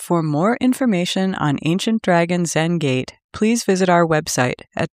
For more information on Ancient Dragon Zen Gate, please visit our website at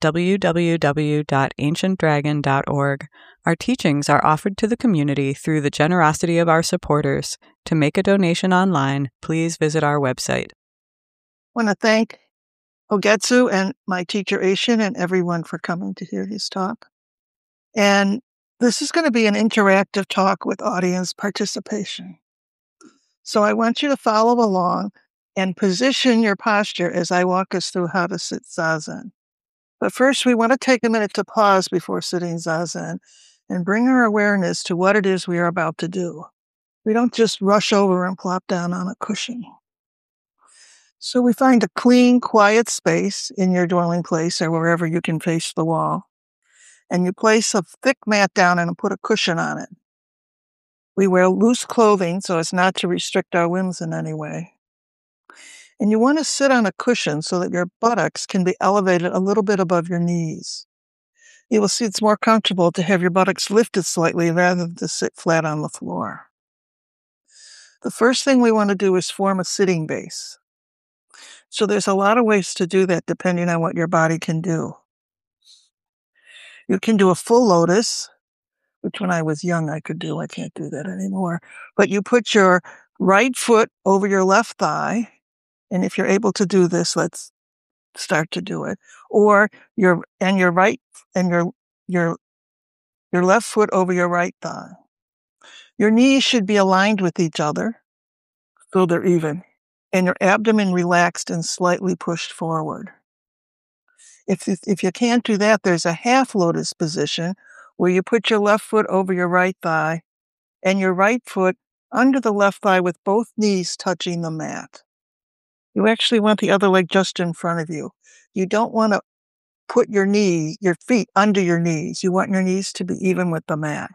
www.ancientdragon.org. Our teachings are offered to the community through the generosity of our supporters. To make a donation online, please visit our website. I want to thank Ogetsu and my teacher Aishin and everyone for coming to hear his talk. And this is going to be an interactive talk with audience participation. So I want you to follow along and position your posture as I walk us through how to sit Zazen. But first, we want to take a minute to pause before sitting Zazen and bring our awareness to what it is we are about to do. We don't just rush over and plop down on a cushion. So we find a clean, quiet space in your dwelling place or wherever you can face the wall. And you place a thick mat down and put a cushion on it. We wear loose clothing so as not to restrict our limbs in any way. And you want to sit on a cushion so that your buttocks can be elevated a little bit above your knees. You will see it's more comfortable to have your buttocks lifted slightly rather than to sit flat on the floor. The first thing we want to do is form a sitting base. So there's a lot of ways to do that depending on what your body can do. You can do a full lotus, which when I was young I could do. I can't do that anymore. But you put your right foot over your left thigh, and if you're able to do this, let's start to do it. Or your left foot over your right thigh. Your knees should be aligned with each other, so they're even, and your abdomen relaxed and slightly pushed forward. If you can't do that, there's a half lotus position where you put your left foot over your right thigh and your right foot under the left thigh with both knees touching the mat. You actually want the other leg just in front of you. You don't want to put your feet under your knees. You want your knees to be even with the mat.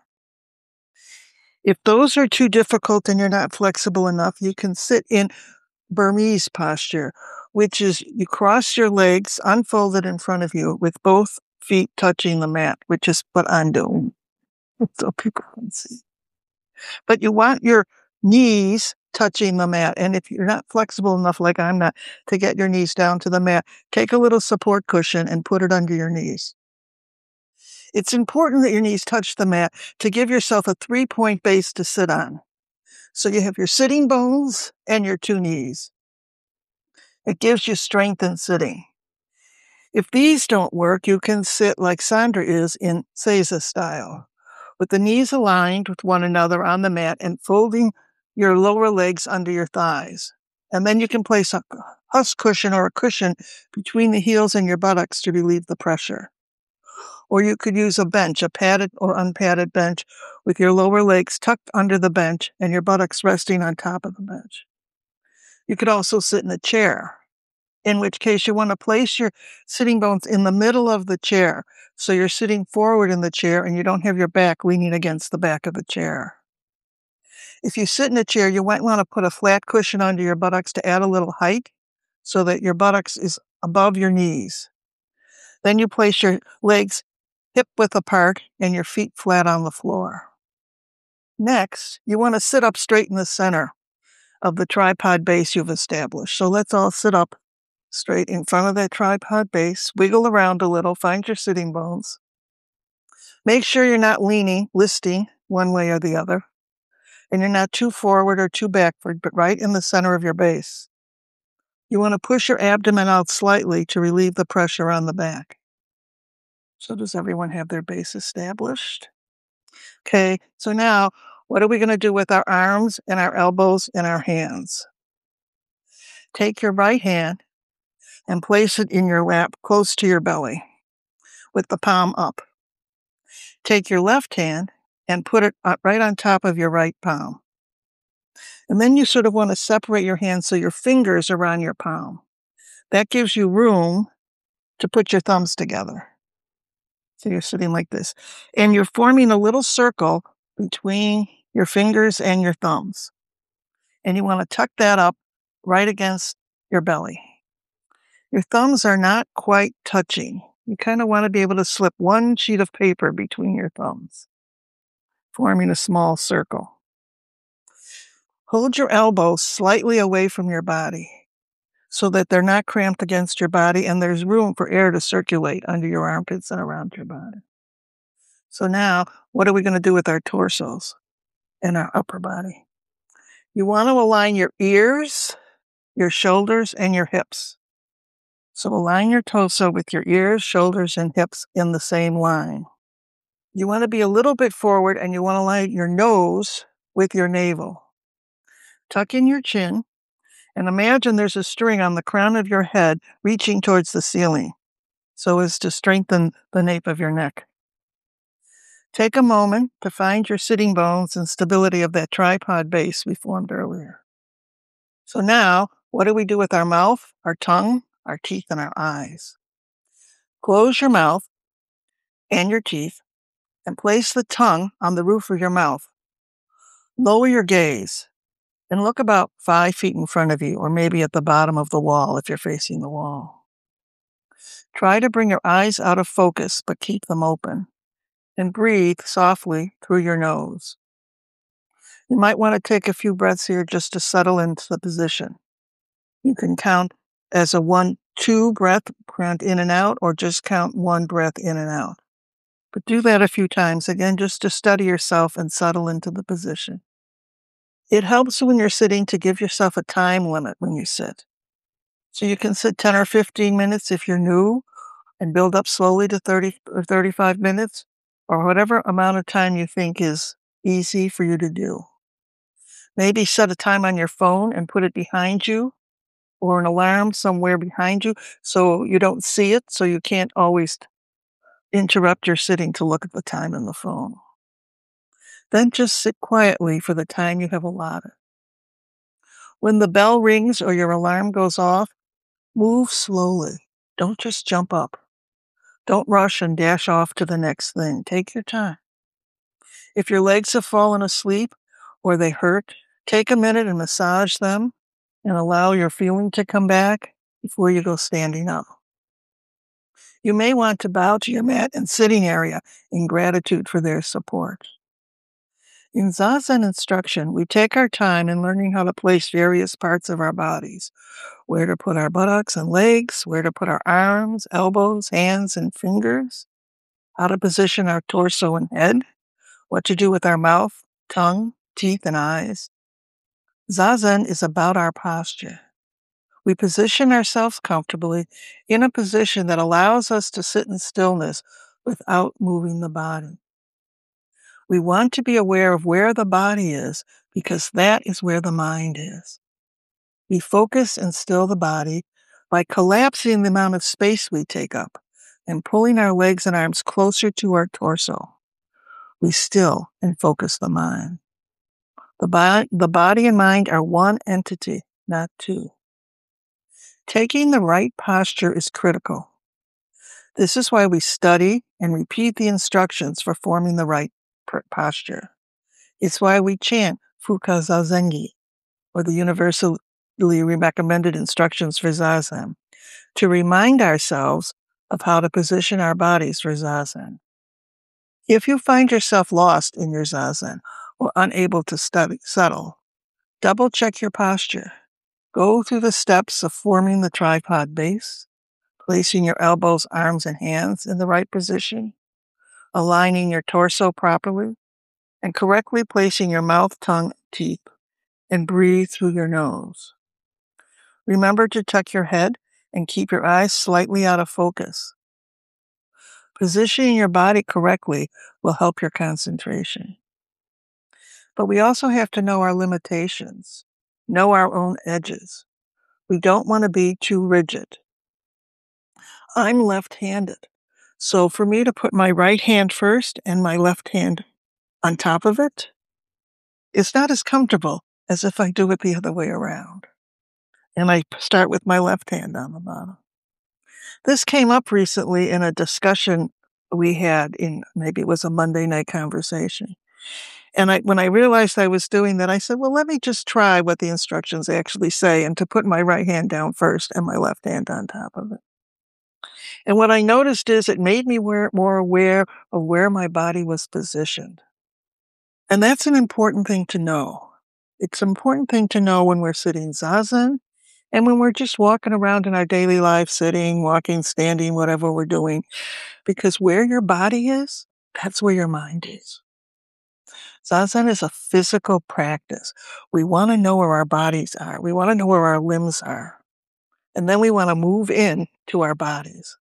If those are too difficult and you're not flexible enough, you can sit in Burmese posture, which is you cross your legs unfolded in front of you with both feet touching the mat, which is what I'm doing. So people can see. But you want your knees touching the mat. And if you're not flexible enough, like I'm not, to get your knees down to the mat, take a little support cushion and put it under your knees. It's important that your knees touch the mat to give yourself a 3-point base to sit on. So you have your sitting bones and your two knees. It gives you strength in sitting. If these don't work, you can sit like Sandra is in Seiza style, with the knees aligned with one another on the mat and folding your lower legs under your thighs. And then you can place a husk cushion or a cushion between the heels and your buttocks to relieve the pressure. Or you could use a bench, a padded or unpadded bench, with your lower legs tucked under the bench and your buttocks resting on top of the bench. You could also sit in a chair, in which case you want to place your sitting bones in the middle of the chair. So you're sitting forward in the chair and you don't have your back leaning against the back of the chair. If you sit in a chair, you might want to put a flat cushion under your buttocks to add a little height so that your buttocks is above your knees. Then you place your legs hip-width apart and your feet flat on the floor. Next, you want to sit up straight in the center of the tripod base you've established. So let's all sit up straight in front of that tripod base. Wiggle around a little. Find your sitting bones. Make sure you're not leaning, listing one way or the other. And you're not too forward or too backward, but right in the center of your base. You want to push your abdomen out slightly to relieve the pressure on the back. So does everyone have their base established? Okay, so now what are we going to do with our arms and our elbows and our hands? Take your right hand and place it in your lap close to your belly with the palm up. Take your left hand and put it right on top of your right palm. And then you sort of want to separate your hands so your fingers are on your palm. That gives you room to put your thumbs together. So you're sitting like this. And you're forming a little circle between your fingers and your thumbs. And you want to tuck that up right against your belly. Your thumbs are not quite touching. You kind of want to be able to slip one sheet of paper between your thumbs, forming a small circle. Hold your elbows slightly away from your body so that they're not cramped against your body and there's room for air to circulate under your armpits and around your body. So now, what are we going to do with our torsos and our upper body? You want to align your ears, your shoulders, and your hips. So align your torso with your ears, shoulders, and hips in the same line. You want to be a little bit forward and you want to align your nose with your navel. Tuck in your chin and imagine there's a string on the crown of your head reaching towards the ceiling so as to strengthen the nape of your neck. Take a moment to find your sitting bones and stability of that tripod base we formed earlier. So now, what do we do with our mouth, our tongue, our teeth, and our eyes? Close your mouth and your teeth and place the tongue on the roof of your mouth. Lower your gaze and look about 5 feet in front of you, or maybe at the bottom of the wall if you're facing the wall. Try to bring your eyes out of focus, but keep them open. And breathe softly through your nose. You might want to take a few breaths here just to settle into the position. You can count as a 1-2 breath, count in and out, or just count 1 breath in and out. But do that a few times, again, just to study yourself and settle into the position. It helps when you're sitting to give yourself a time limit when you sit. So you can sit 10 or 15 minutes if you're new and build up slowly to 30 or 35 minutes or whatever amount of time you think is easy for you to do. Maybe set a time on your phone and put it behind you or an alarm somewhere behind you so you don't see it, so you can't always interrupt your sitting to look at the time on the phone. Then just sit quietly for the time you have allotted. When the bell rings or your alarm goes off, move slowly. Don't just jump up. Don't rush and dash off to the next thing. Take your time. If your legs have fallen asleep or they hurt, take a minute and massage them and allow your feeling to come back before you go standing up. You may want to bow to your mat and sitting area in gratitude for their support. In Zazen instruction, we take our time in learning how to place various parts of our bodies, where to put our buttocks and legs, where to put our arms, elbows, hands, and fingers, how to position our torso and head, what to do with our mouth, tongue, teeth, and eyes. Zazen is about our posture. We position ourselves comfortably in a position that allows us to sit in stillness without moving the body. We want to be aware of where the body is because that is where the mind is. We focus and still the body by collapsing the amount of space we take up and pulling our legs and arms closer to our torso. We still and focus the mind. The body and mind are one entity, not two. Taking the right posture is critical. This is why we study and repeat the instructions for forming the right posture. It's why we chant Fuka Zazengi, or the universally recommended instructions for Zazen, to remind ourselves of how to position our bodies for Zazen. If you find yourself lost in your Zazen or unable to settle, double-check your posture. Go through the steps of forming the tripod base, placing your elbows, arms, and hands in the right position, aligning your torso properly, and correctly placing your mouth, tongue, teeth, and breathe through your nose. Remember to tuck your head and keep your eyes slightly out of focus. Positioning your body correctly will help your concentration. But we also have to know our limitations, know our own edges. We don't want to be too rigid. I'm left-handed, so for me to put my right hand first and my left hand on top of it, it's not as comfortable as if I do it the other way around. And I start with my left hand on the bottom. This came up recently in a discussion we had maybe it was a Monday night conversation. And when I realized I was doing that, I said, well, let me just try what the instructions actually say and to put my right hand down first and my left hand on top of it. And what I noticed is it made me more aware of where my body was positioned. And that's an important thing to know. It's an important thing to know when we're sitting zazen and when we're just walking around in our daily life, sitting, walking, standing, whatever we're doing, because where your body is, that's where your mind is. Zazen is a physical practice. We want to know where our bodies are. We want to know where our limbs are. And then we want to move in to our bodies.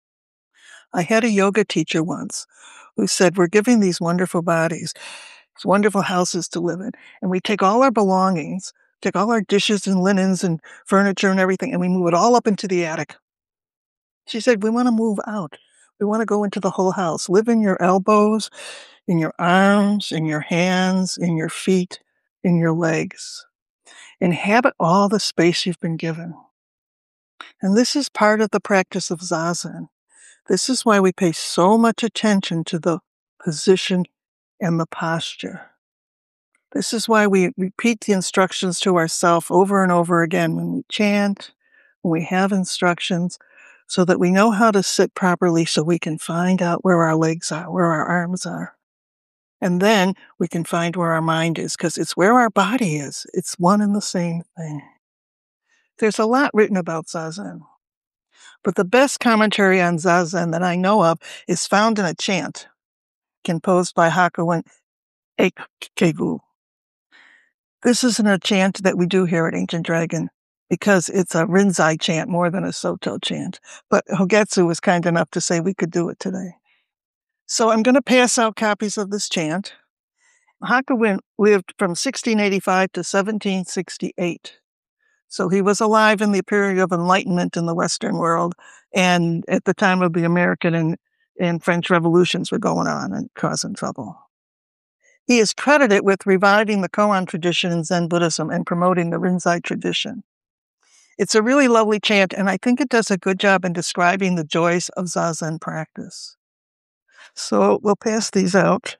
I had a yoga teacher once who said, we're giving these wonderful bodies, these wonderful houses to live in, and we take all our belongings, take all our dishes and linens and furniture and everything, and we move it all up into the attic. She said, we want to move out. We want to go into the whole house, live in your elbows, in your arms, in your hands, in your feet, in your legs. Inhabit all the space you've been given. And this is part of the practice of zazen. This is why we pay so much attention to the position and the posture. This is why we repeat the instructions to ourselves over and over again when we chant, when we have instructions, so that we know how to sit properly so we can find out where our legs are, where our arms are. And then we can find where our mind is, because it's where our body is. It's one and the same thing. There's a lot written about zazen, but the best commentary on zazen that I know of is found in a chant composed by Hakuin Ekegu. This isn't a chant that we do here at Ancient Dragon because it's a Rinzai chant more than a Soto chant. But Hogetsu was kind enough to say we could do it today. So I'm going to pass out copies of this chant. Hakuin lived from 1685 to 1768. So he was alive in the period of enlightenment in the Western world, and at the time of the American and French revolutions were going on and causing trouble. He is credited with reviving the koan tradition in Zen Buddhism and promoting the Rinzai tradition. It's a really lovely chant, and I think it does a good job in describing the joys of zazen practice. So we'll pass these out.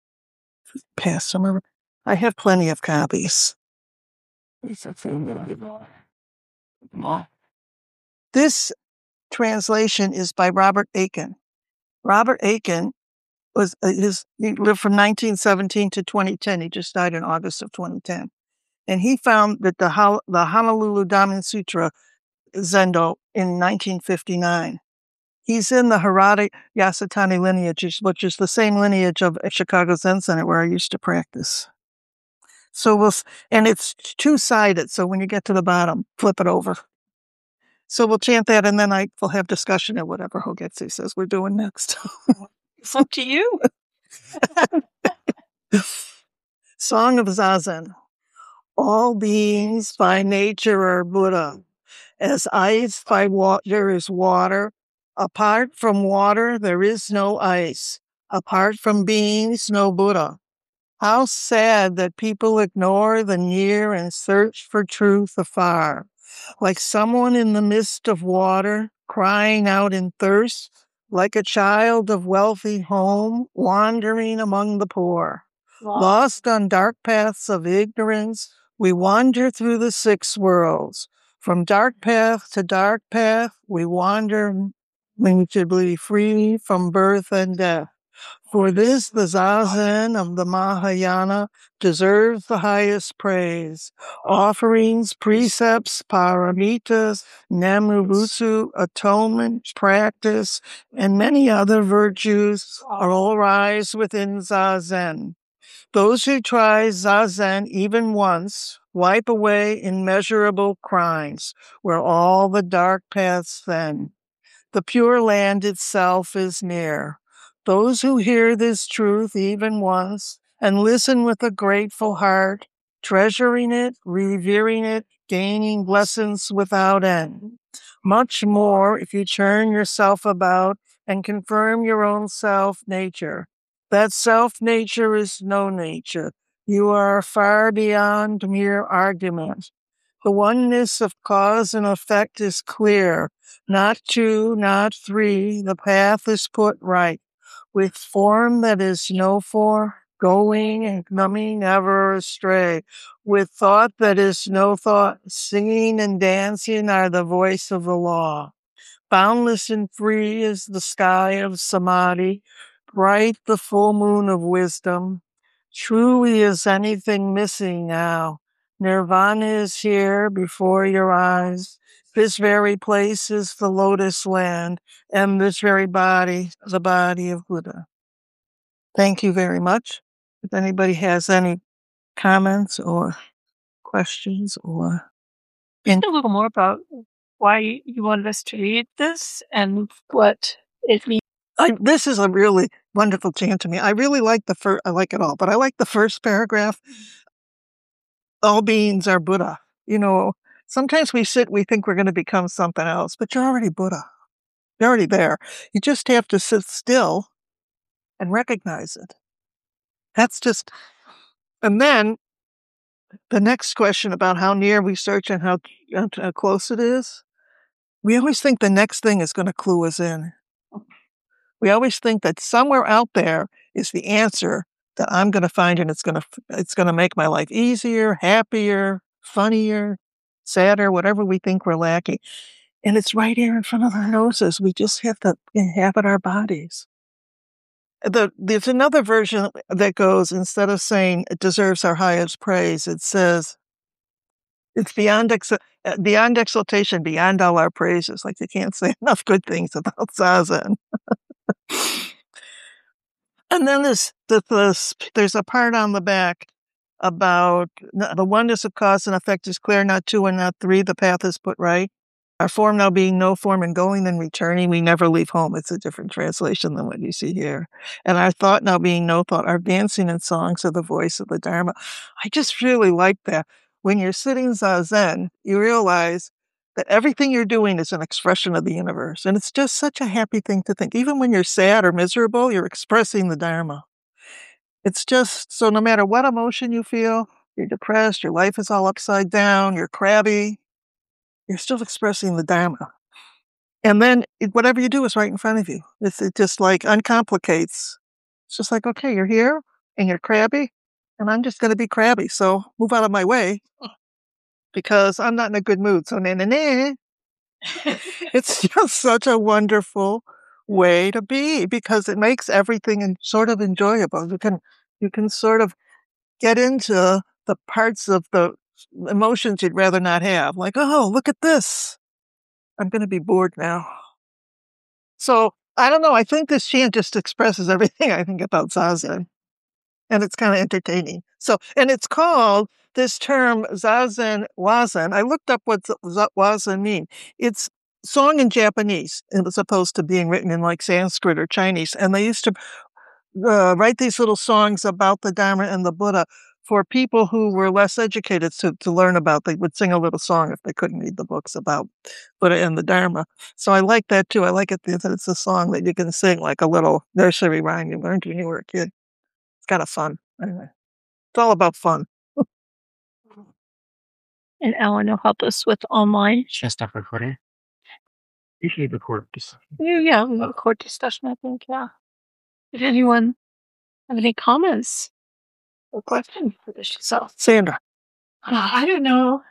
Pass some around. I have plenty of copies. This translation is by Robert Aiken. Robert Aiken he lived from 1917 to 2010. He just died in August of 2010. And he found that the Honolulu Damen Sutra Zendo in 1959. He's in the Harada Yasutani lineage, which is the same lineage of Chicago Zen Center where I used to practice. So and it's two-sided, so when you get to the bottom, flip it over. So we'll chant that, and then we'll have discussion at whatever Hogetsu says we're doing next. It's up to you. Song of Zazen. All beings by nature are Buddha. As ice by water is water. Apart from water, there is no ice. Apart from beings, no Buddha. How sad that people ignore the near and search for truth afar. Like someone in the midst of water, crying out in thirst, like a child of wealthy home, wandering among the poor. Lost on dark paths of ignorance, we wander through the six worlds. From dark path to dark path, we wander limitably free from birth and death. For this, the Zazen of the Mahayana deserves the highest praise. Offerings, precepts, paramitas, namubutsu, atonement, practice, and many other virtues are all rise within Zazen. Those who try Zazen even once wipe away immeasurable crimes, where all the dark paths then. The Pure Land itself is near. Those who hear this truth even once and listen with a grateful heart, treasuring it, revering it, gaining blessings without end. Much more if you turn yourself about and confirm your own self-nature. That self-nature is no nature. You are far beyond mere argument. The oneness of cause and effect is clear. Not two, not three, the path is put right. With form that is no form, going and coming ever astray. With thought that is no thought, singing and dancing are the voice of the law. Boundless and free is the sky of samadhi, bright the full moon of wisdom. Truly is anything missing now? Nirvana is here before your eyes. This very place is the lotus land, and this very body, the body of Buddha. Thank you very much. If anybody has any comments or questions or A little more about why you wanted us to read this and what it means. This is a really wonderful chant to me. I really like I like it all, but I like the first paragraph. All beings are Buddha. Sometimes we think we're going to become something else, but you're already Buddha. You're already there. You just have to sit still and recognize it. And then the next question about how near we search and how close it is, we always think the next thing is going to clue us in. We always think that somewhere out there is the answer that I'm going to find, and it's going to make my life easier, happier, funnier, sadder, whatever we think we're lacking. And it's right here in front of our noses. We just have to inhabit our bodies. There's another version that goes, instead of saying it deserves our highest praise, it says it's beyond exaltation, beyond all our praises. Like you can't say enough good things about Zazen. And then there's a part on the back about the oneness of cause and effect is clear, not 2 and not 3. The path is put right. Our form now being no form and going and returning, we never leave home. It's a different translation than what you see here. And our thought now being no thought, our dancing and songs are the voice of the Dharma. I just really like that. When you're sitting Zazen, you realize that everything you're doing is an expression of the universe. And it's just such a happy thing to think. Even when you're sad or miserable, you're expressing the Dharma. It's just, so no matter what emotion you feel, you're depressed, your life is all upside down, you're crabby, you're still expressing the Dharma. And then whatever you do is right in front of you. It just like uncomplicates. It's just like, okay, you're here and you're crabby, and I'm just going to be crabby. So move out of my way because I'm not in a good mood. So nah. It's just such a wonderful way to be because it makes everything sort of enjoyable. You can sort of get into the parts of the emotions you'd rather not have. Like, oh, look at this. I'm going to be bored now. So I don't know. I think this chant just expresses everything I think about Zazen. And it's kind of entertaining. So, and it's called, this term, Zazen Wazen. I looked up what Wazen mean. It's song in Japanese, as opposed to being written in like Sanskrit or Chinese. And they used to write these little songs about the Dharma and the Buddha for people who were less educated to learn about. They would sing a little song if they couldn't read the books about Buddha and the Dharma. So I like that too. I like it that it's a song that you can sing like a little nursery rhyme you learned when you were a kid. It's kind of fun. Anyway, it's all about fun. And Alan will help us with online. Should I stop recording? Usually record this. Yeah, we'll record discussion, I think, yeah. Did anyone have any comments or questions for this yourself? Sandra. I don't know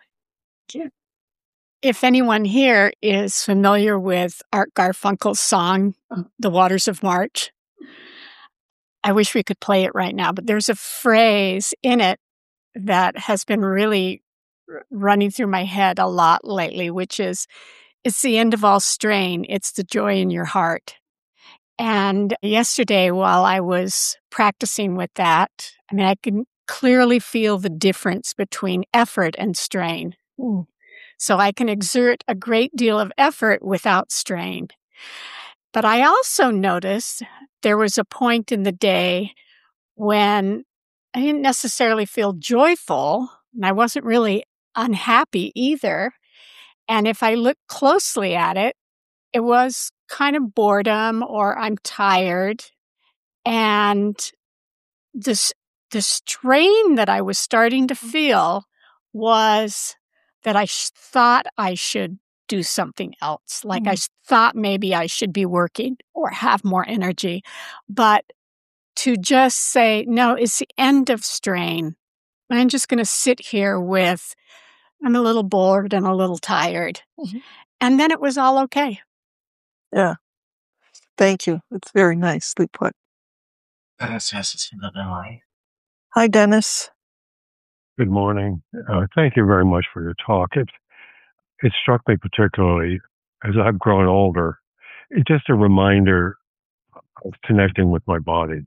if anyone here is familiar with Art Garfunkel's song, The Waters of March. I wish we could play it right now, but there's a phrase in it that has been really running through my head a lot lately, which is, it's the end of all strain. It's the joy in your heart. And yesterday, while I was practicing with that, I can clearly feel the difference between effort and strain. So I can exert a great deal of effort without strain. But I also noticed there was a point in the day when I didn't necessarily feel joyful, and I wasn't really unhappy either. And if I look closely at it, it was kind of boredom or I'm tired. And the strain that I was starting to feel was that I thought I should do something else. Like I thought maybe I should be working or have more energy. But to just say, no, it's the end of strain. I'm just going to sit here I'm a little bored and a little tired. And then it was all okay. Yeah. Thank you. It's very nicely put. Hi, Hi, Dennis. Good morning. Thank you very much for your talk. It struck me particularly as I've grown older. It's just a reminder of connecting with my body.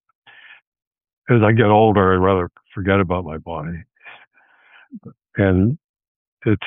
As I get older, I'd rather forget about my body. And and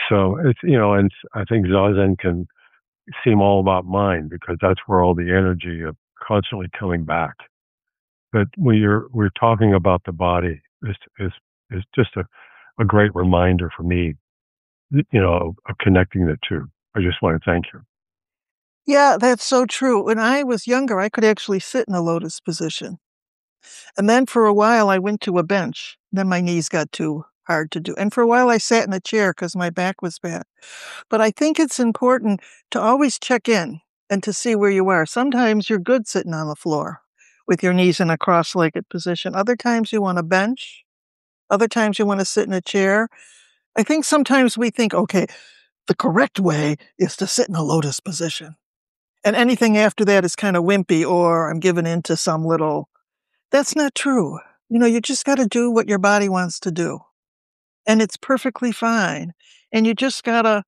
I think Zazen can seem all about mind because that's where all the energy of constantly coming back. But we're talking about the body is just a great reminder for me, of connecting the two. I just want to thank you. Yeah, that's so true. When I was younger, I could actually sit in a lotus position. And then for a while, I went to a bench. Then my knees got too hard to do. And for a while, I sat in a chair because my back was bad. But I think it's important to always check in and to see where you are. Sometimes you're good sitting on the floor with your knees in a cross-legged position. Other times you want a bench. Other times you want to sit in a chair. I think sometimes we think, okay, the correct way is to sit in a lotus position. And anything after that is kind of wimpy or I'm giving in to some little... That's not true. You just got to do what your body wants to do. And it's perfectly fine. And you just got to,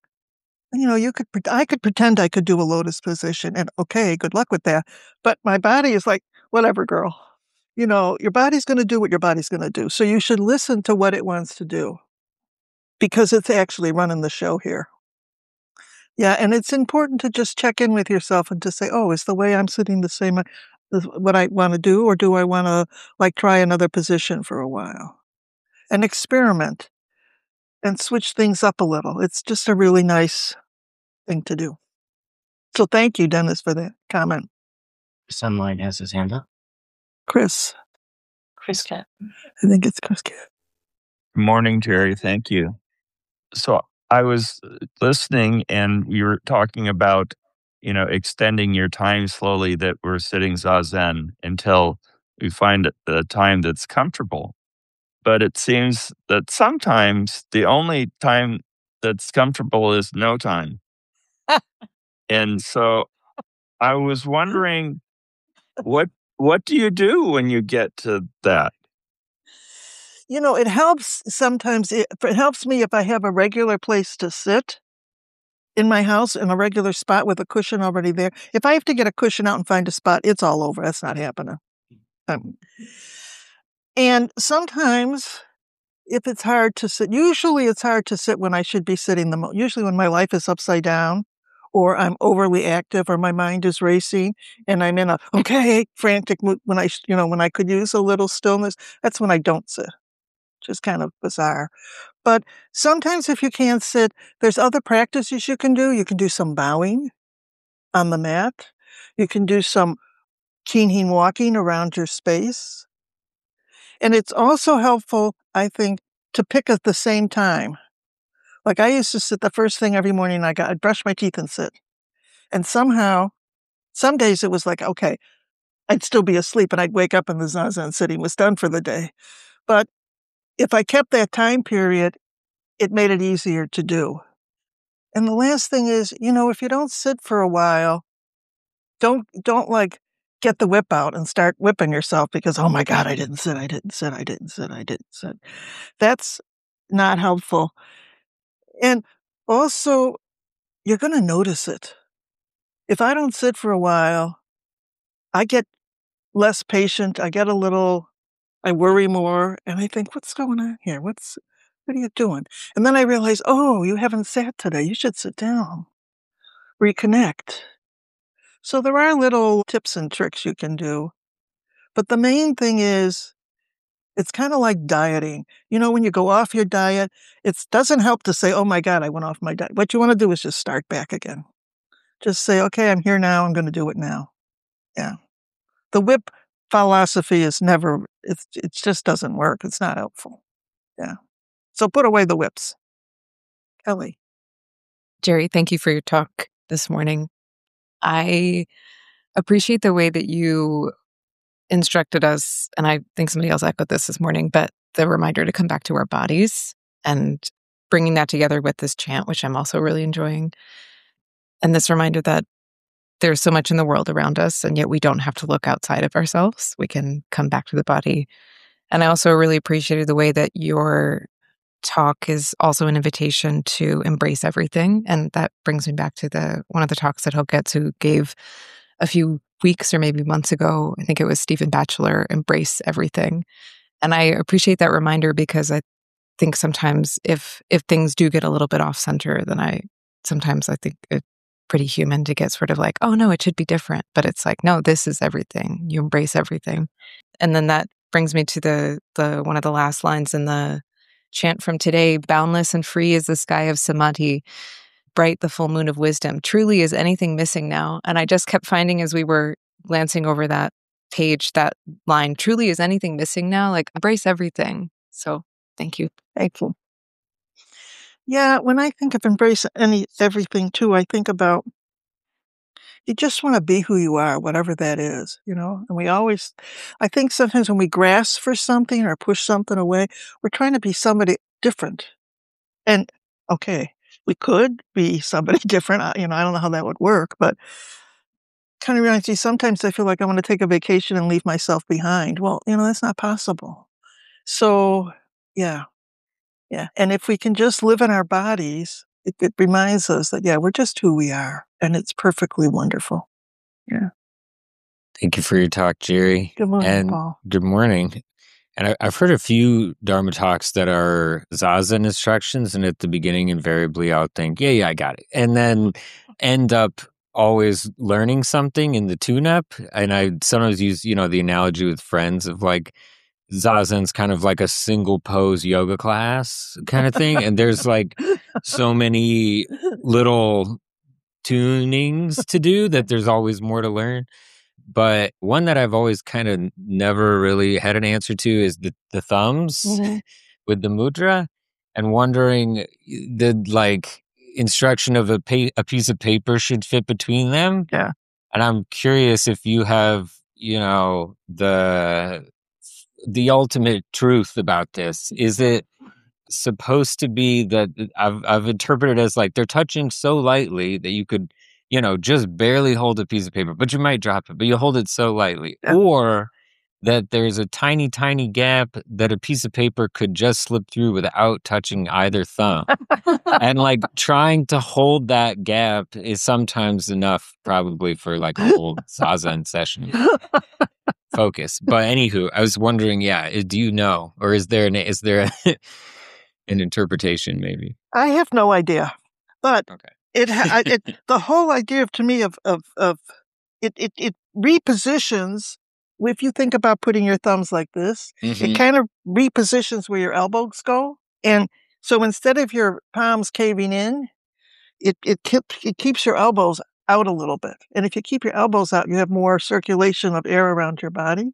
I could pretend I could do a lotus position and okay, good luck with that. But my body is like, whatever, girl. Your body's going to do what your body's going to do. So you should listen to what it wants to do because it's actually running the show here. Yeah, and it's important to just check in with yourself and to say, oh, is the way I'm sitting the same as what I want to do, or do I want to try another position for a while? And experiment and switch things up a little. It's just a really nice thing to do. So thank you, Dennis, for that comment. Sunlight has his hand up. Chris Cat. I think it's Chris Cat. Good morning, Jerry. Thank you. So I was listening and you were talking about, extending your time slowly that we're sitting Zazen until we find the time that's comfortable. But it seems that sometimes the only time that's comfortable is no time. And so I was wondering, what do you do when you get to that? It helps sometimes. It helps me if I have a regular place to sit in my house in a regular spot with a cushion already there. If I have to get a cushion out and find a spot, it's all over. That's not happening. And sometimes if it's hard to sit, usually it's hard to sit when I should be sitting the most. Usually when my life is upside down or I'm overly active or my mind is racing and I'm in a, frantic mood when I could use a little stillness, that's when I don't sit. Which is kind of bizarre. But sometimes if you can't sit, there's other practices you can do. You can do some bowing on the mat. You can do some keen walking around your space. And it's also helpful, I think, to pick at the same time. Like I used to sit the first thing every morning I'd brush my teeth and sit. And somehow, some days it was like, okay, I'd still be asleep and I'd wake up and the Zazen sitting was done for the day. But if I kept that time period, it made it easier to do. And the last thing is, if you don't sit for a while, don't get the whip out and start whipping yourself because, oh my God, I didn't sit. That's not helpful. And also, you're going to notice it. If I don't sit for a while, I get less patient. I worry more, and I think, what's going on here? What are you doing? And then I realize, oh, you haven't sat today. You should sit down. Reconnect. So there are little tips and tricks you can do. But the main thing is, it's kind of like dieting. When you go off your diet, it doesn't help to say, oh my God, I went off my diet. What you want to do is just start back again. Just say, okay, I'm here now. I'm going to do it now. Yeah. The whip philosophy is never, it just doesn't work. It's not helpful. Yeah. So put away the whips. Kelly. Jerry, thank you for your talk this morning. I appreciate the way that you instructed us, and I think somebody else echoed this morning, but the reminder to come back to our bodies and bringing that together with this chant, which I'm also really enjoying. And this reminder that there's so much in the world around us, and yet we don't have to look outside of ourselves. We can come back to the body. And I also really appreciated the way that your talk is also an invitation to embrace everything. And that brings me back to one of the talks that Hoketsu gave a few weeks or maybe months ago. I think it was Stephen Batchelor, Embrace Everything. And I appreciate that reminder because I think sometimes if things do get a little bit off center, then I think it's pretty human to get sort of like, oh no, it should be different. But it's like, no, this is everything. You embrace everything. And then that brings me to the one of the last lines in the chant from today: boundless and free is the sky of samadhi, bright the full moon of wisdom. Truly is anything missing now? And I just kept finding as we were glancing over that page, that line, truly is anything missing now? Like, embrace everything. So thank you. Thank you. Yeah, when I think of embrace everything too, I think about you just want to be who you are, whatever that is, And I think sometimes when we grasp for something or push something away, we're trying to be somebody different. And okay, we could be somebody different. I don't know how that would work, but kind of realize sometimes I feel like I want to take a vacation and leave myself behind. Well, that's not possible. So, yeah. And if we can just live in our bodies, it reminds us that, we're just who we are. And it's perfectly wonderful. Yeah. Thank you for your talk, Jerry. Good morning, and Paul. Good morning. And I've heard a few Dharma talks that are Zazen instructions. And at the beginning, invariably, I'll think, yeah, I got it. And then end up always learning something in the tune-up. And I sometimes use, the analogy with friends of like, Zazen's kind of like a single pose yoga class kind of thing. And there's like so many little tunings to do that there's always more to learn. But one that I've always kind of never really had an answer to is the thumbs with the mudra, and wondering the like instruction of a piece of paper should fit between them. Yeah. And I'm curious if you have, the ultimate truth about this. Is it supposed to be that I've interpreted as like they're touching so lightly that you could, just barely hold a piece of paper, but you might drop it, but you hold it so lightly. Yeah. Or that there's a tiny, tiny gap that a piece of paper could just slip through without touching either thumb. And like trying to hold that gap is sometimes enough probably for like a whole Zazen session. Focus. But anywho, I was wondering, do you know, or is there an interpretation maybe? I have no idea, but okay. The whole idea to me of it repositions. If you think about putting your thumbs like this, it kind of repositions where your elbows go, and so instead of your palms caving in, it keeps your elbows out a little bit. And if you keep your elbows out, you have more circulation of air around your body.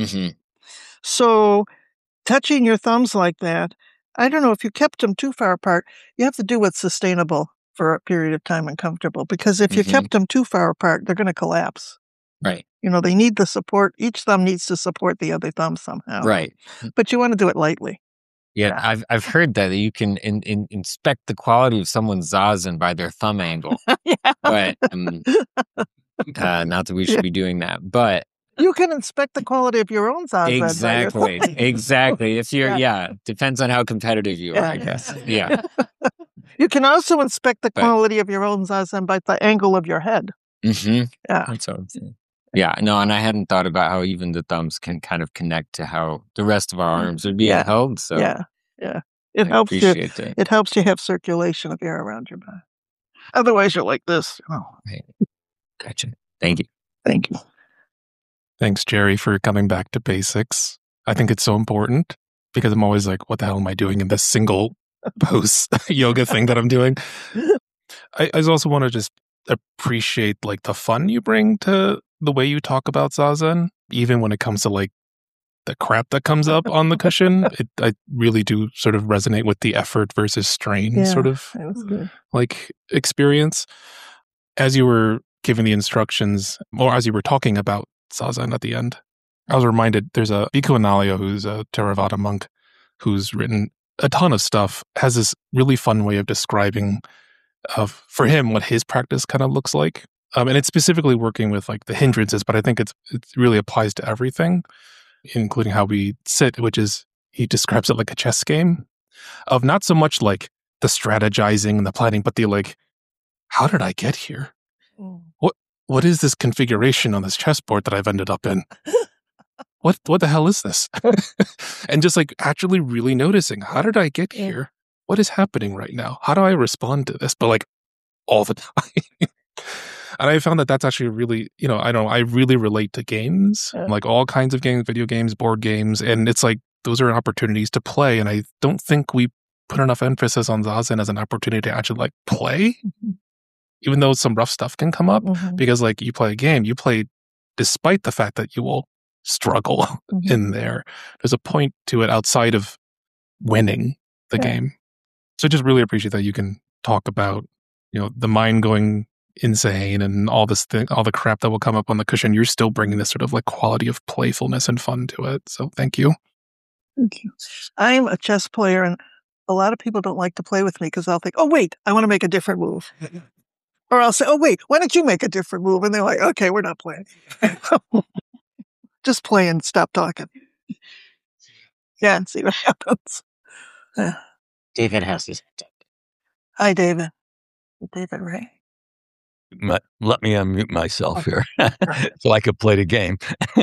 So touching your thumbs like that, I don't know, if you kept them too far apart, you have to do what's sustainable for a period of time and comfortable. Because if you kept them too far apart, they're going to collapse. Right. They need the support. Each thumb needs to support the other thumb somehow. Right. But you want to do it lightly. Yeah, I've heard that you can inspect the quality of someone's zazen by their thumb angle. But not that we should be doing that. But you can inspect the quality of your own zazen. Exactly. If you're depends on how competitive you are, I guess. Yeah. You can also inspect the quality of your own zazen by the angle of your head. Yeah. That's what I'm saying. Yeah, no, and I hadn't thought about how even the thumbs can kind of connect to how the rest of our arms are being held. So it helps you. It helps you have circulation of air around your body. Otherwise, you're like this. Right. Gotcha. Thank you. Thank you. Thanks, Jerry, for coming back to basics. I think it's so important because I'm always like, what the hell am I doing in this single pose yoga thing that I'm doing? I also want to just appreciate like the fun you bring to the way you talk about Zazen, even when it comes to like the crap that comes up on the cushion. I really do sort of resonate with the effort versus strain sort of like experience. As you were giving the instructions, or as you were talking about Zazen at the end, I was reminded there's a Bhikkhu Analayo who's a Theravada monk who's written a ton of stuff, has this really fun way of describing for him what his practice kind of looks like. And it's specifically working with like the hindrances, but I think it really applies to everything, including how we sit, which is, he describes it like a chess game. of not so much like the strategizing and the planning, but the like, how did I get here? What is this configuration on this chessboard that I've ended up in? What the hell is this? And just like actually really noticing, how did I get here? What is happening right now? How do I respond to this? But like all the time. And I found that that's actually really, I really relate to games, like all kinds of games, video games, board games. And it's like, those are opportunities to play. And I don't think we put enough emphasis on Zazen as an opportunity to actually like play, even though some rough stuff can come up, because like you play a game, you play despite the fact that you will struggle in there. There's a point to it outside of winning the game. So I just really appreciate that you can talk about, the mind going insane and all this thing, all the crap that will come up on the cushion. You're still bringing this sort of like quality of playfulness and fun to it. So thank you. Thank you. I'm a chess player, and a lot of people don't like to play with me because I'll think, oh, wait, I want to make a different move. Or I'll say, oh, wait, why don't you make a different move? And they're like, okay, we're not playing. Just play and stop talking. Yeah, and see what happens. David has his hand up. Hi, David. David Ray. Let me unmute myself here so I could play the game.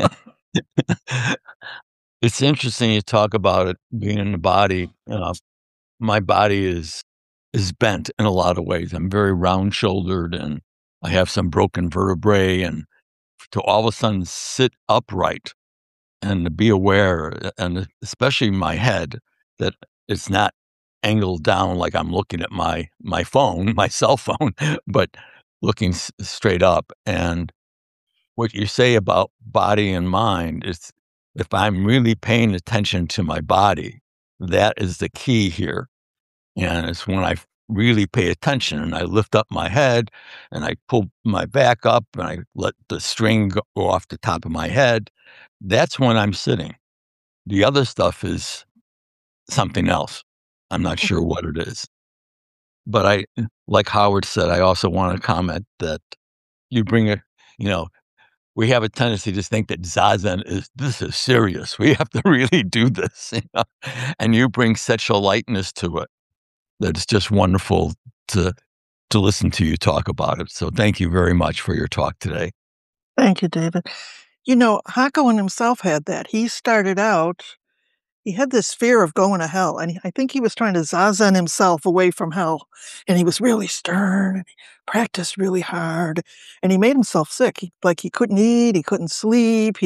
It's interesting you talk about it being in the body. My body is bent in a lot of ways. I'm very round-shouldered, and I have some broken vertebrae. And to all of a sudden sit upright and to be aware, and especially my head, that it's not angled down like I'm looking at my phone, my cell phone, but looking straight up. And what you say about body and mind is, if I'm really paying attention to my body, that is the key here. And it's when I really pay attention and I lift up my head and I pull my back up and I let the string go off the top of my head, that's when I'm sitting. The other stuff is something else. I'm not sure what it is. But like Howard said, I also want to comment that you bring we have a tendency to think that Zazen this is serious. We have to really do this, and you bring such a lightness to it that it's just wonderful to listen to you talk about it. So thank you very much for your talk today. Thank you, David. Hakuin himself had that. He started out, he had this fear of going to hell, and I think he was trying to Zazen himself away from hell, and he was really stern, and he practiced really hard, and he made himself sick. He couldn't eat, he couldn't sleep,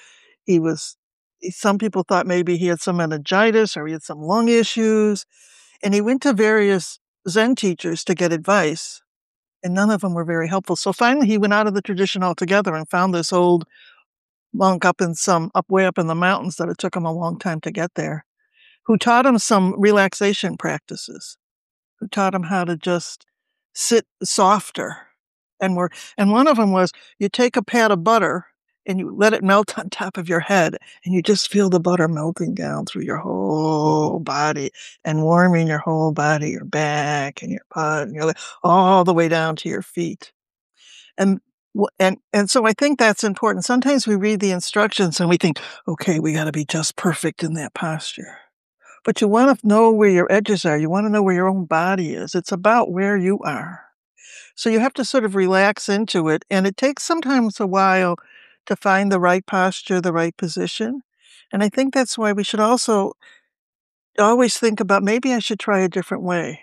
some people thought maybe he had some meningitis or he had some lung issues, and he went to various Zen teachers to get advice, and none of them were very helpful. So finally he went out of the tradition altogether and found this old monk way up in the mountains that it took him a long time to get there, who taught him some relaxation practices, who taught him how to just sit softer. And one of them was, you take a pat of butter and you let it melt on top of your head, and you just feel the butter melting down through your whole body and warming your whole body, your back and your butt, and your leg, all the way down to your feet. And so I think that's important. Sometimes we read the instructions and we think, okay, we got to be just perfect in that posture. But you want to know where your edges are. You want to know where your own body is. It's about where you are. So you have to sort of relax into it. And it takes sometimes a while to find the right posture, the right position. And I think that's why we should also always think about, maybe I should try a different way.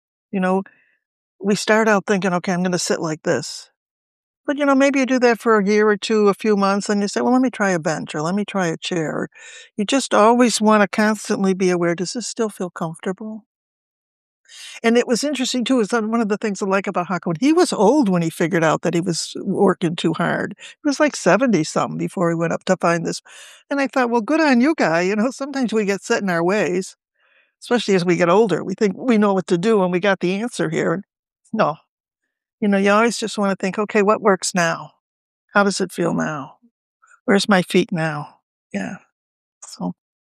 We start out thinking, okay, I'm going to sit like this. But, maybe you do that for a year or two, a few months, and you say, well, let me try a bench, or let me try a chair. You just always want to constantly be aware, does this still feel comfortable? And it was interesting, too, is that one of the things I like about Hakuin, he was old when he figured out that he was working too hard. He was like 70-something before he went up to find this. And I thought, well, good on you, guy. Sometimes we get set in our ways, especially as we get older. We think we know what to do and we got the answer here. No. You always just want to think, okay, what works now? How does it feel now? Where's my feet now? Yeah. So